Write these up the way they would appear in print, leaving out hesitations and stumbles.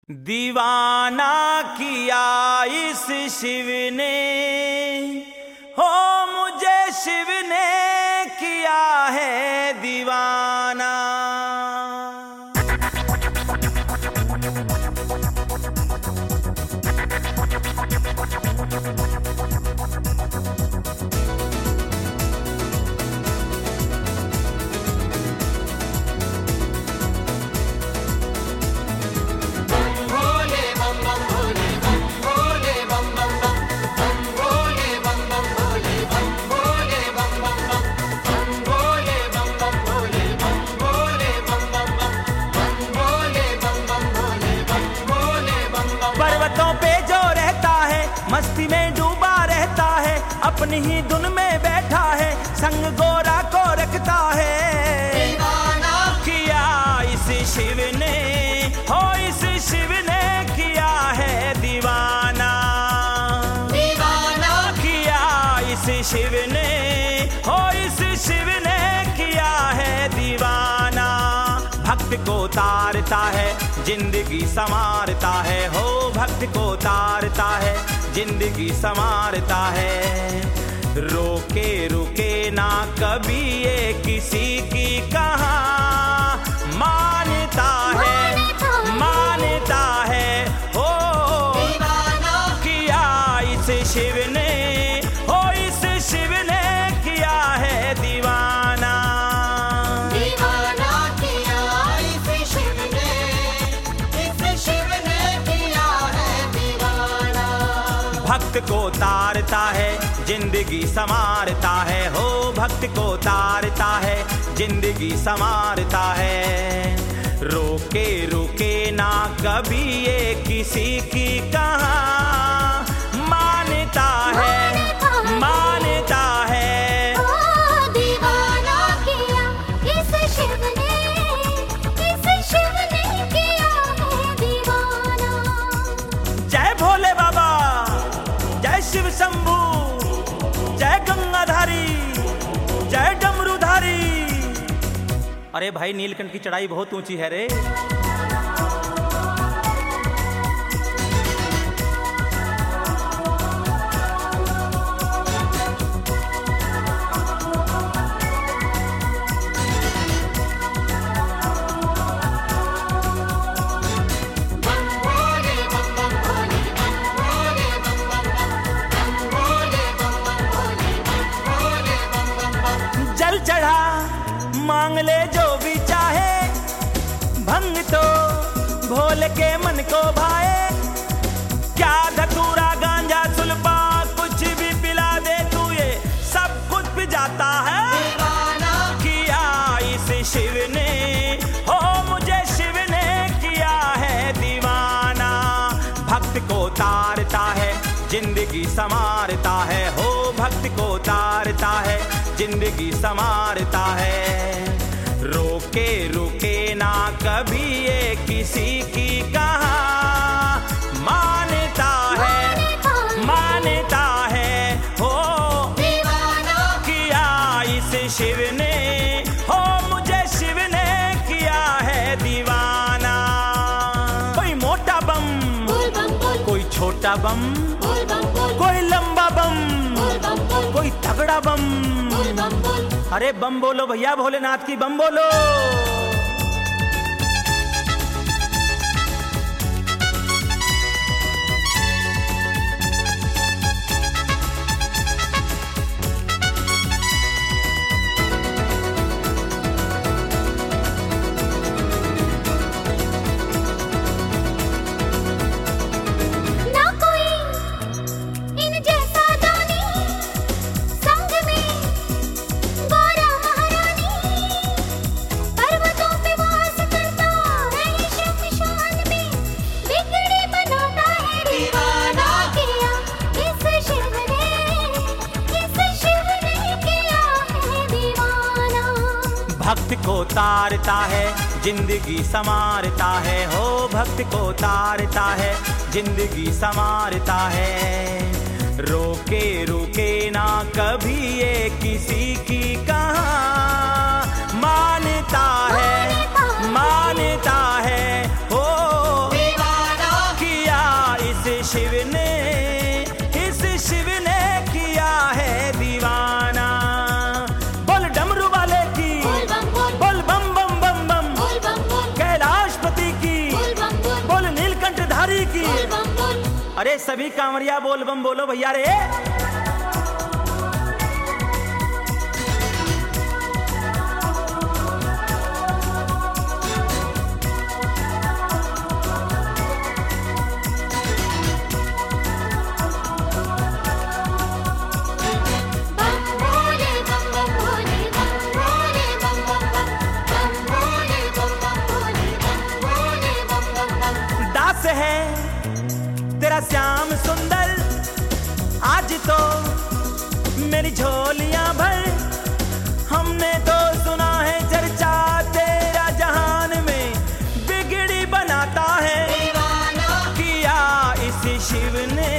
दीवाना किया इस शिव ने, हो मुझे शिव ने किया है दीवाना। पर्वतों पे जो रहता है मस्ती में डूबा रहता है, अपनी ही धुन में बैठा है, संग गोरा को रखता है। दीवाना किया इस शिव ने, हो इस शिव ने किया है दीवाना। दीवाना किया इस शिव ने, हो इस शिव ने किया है दीवाना। भक्त को तारता है जिंदगी संवारता है, हो भक्त को तारता है जिंदगी संवारता है। रोके रुके ना कभी ये किसी की कहा, मानता है हो दीवाना किया इस शिव ने, हो इस शिव ने किया है दीवाना। भक्त को तारता है जिंदगी संवारता है, हो भक्त को तारता है जिंदगी संवारता है। रोके रुके ना कभी ये किसी की कहा, मानता है ओ दीवाना किया इस शिव ने, इस शिव ने किया है दीवाना। जय भोले बाबा, जय शिव शंभू, जय गंगाधारी, जय डमरूधारी। अरे भाई नीलकंठ की चढ़ाई बहुत ऊंची है रे। जल चढ़ा मांग ले जो भी चाहे, भंग तो भोले के मन को भाए। क्या धतूरा गांजा सुल्फा कुछ भी पिला दे तू, ये सब कुछ पी जाता है। दीवाना किया इस शिव ने, हो मुझे शिव ने किया है दीवाना। भक्त को तारता है जिंदगी संवारता है, हो भक्त को तारता है जिंदगी संवारता है। रोके रुके ना कभी ये किसी की कहा, मानता है हो दीवाना किया इस शिव ने, हो मुझे शिव ने किया है दीवाना। कोई मोटा बम, कोई छोटा बम, कोई लंबा बम, कोई तगड़ा बम। अरे बम बोलो भैया, भोलेनाथ की बम बोलो। भक्त को तारता है जिंदगी संवारता है, हो भक्त को तारता है जिंदगी संवारता है। रोके रुके ना कभी ये किसी की कहा, मानता है हो दीवाना। अरे सभी कांवरिया बोल बम बोलो भैया रे। दास है तेरा श्याम सुंदर, आज तो मेरी झोलियां भर। हमने तो सुना है चर्चा तेरा जहान में, बिगड़ी बनाता है किया इस शिव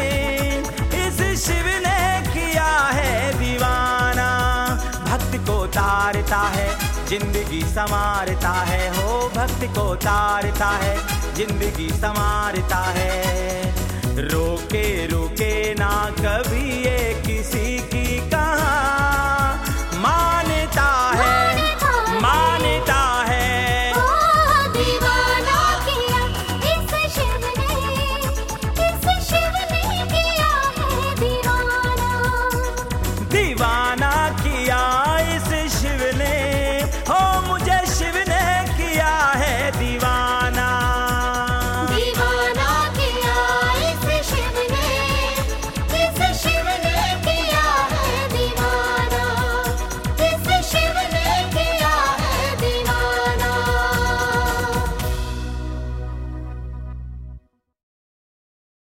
ने किया है दीवाना। भक्त को तारता है जिंदगी संवारता है, हो भक्त को तारता है जिंदगी संवारता है। रोके